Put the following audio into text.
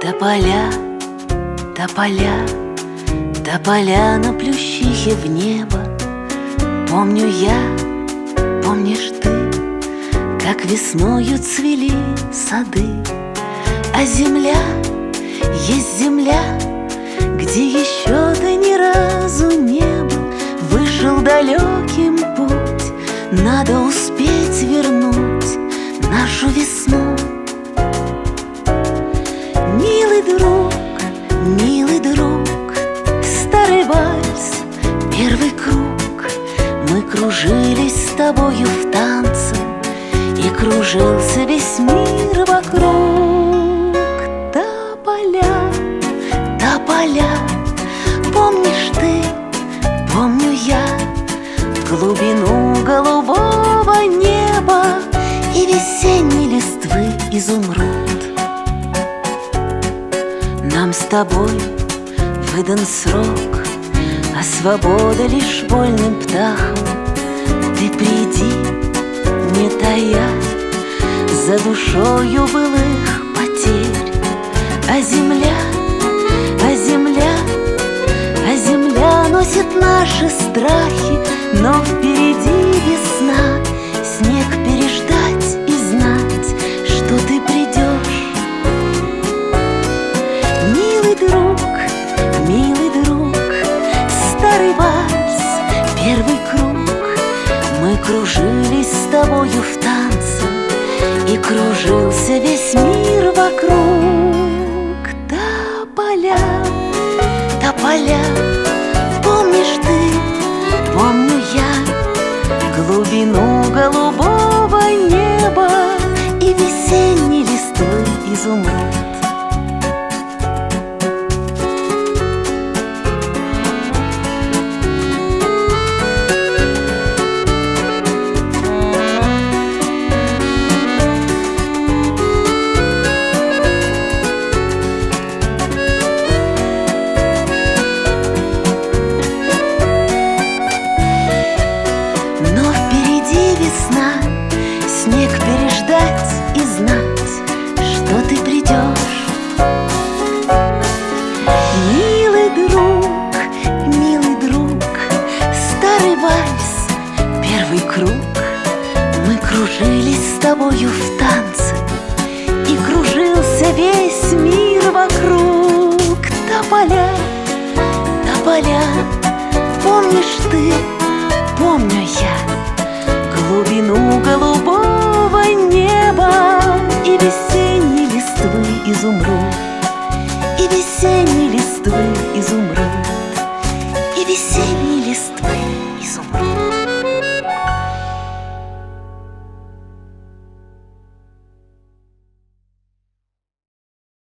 Тополя, тополя, тополя на плющихе в небо. Помню я, помнишь ты, как весною цвели сады. А земля, есть земля, где еще ты ни разу не был. Вышел далеким путь, надо успеть вернуть нашу весну. Милый друг, старый вальс, первый круг. Мы кружились с тобою в танце, и кружился весь мир вокруг. Тополя, тополя, помнишь ты, помню я, глубину голубого неба и весенней листвы изумруд. Нам с тобой выдан срок, а свобода лишь вольным птахам. Ты приди, не тая, за душою былых потерь. А земля, а земля, а земля носит наши страхи, но впереди весна. Снег переждать и знать, что ты придешь. Милый друг, старый вальс, первый круг. Мы кружились с тобою в танце, и кружился весь мир вокруг. Тополя, тополя, помнишь ты, помню я, глубину голубого неба и весенней листвы изумруд. Снег переждать и знать, что ты придешь. Милый друг, старый вальс, первый круг. Мы кружились с тобою в танце, и кружился весь мир вокруг. Тополя, тополя, помнишь ты, помню я, глубину голубого неба и весенней листвы изумруд, и весенней листвы изумруд, и весенней листвы изумруд.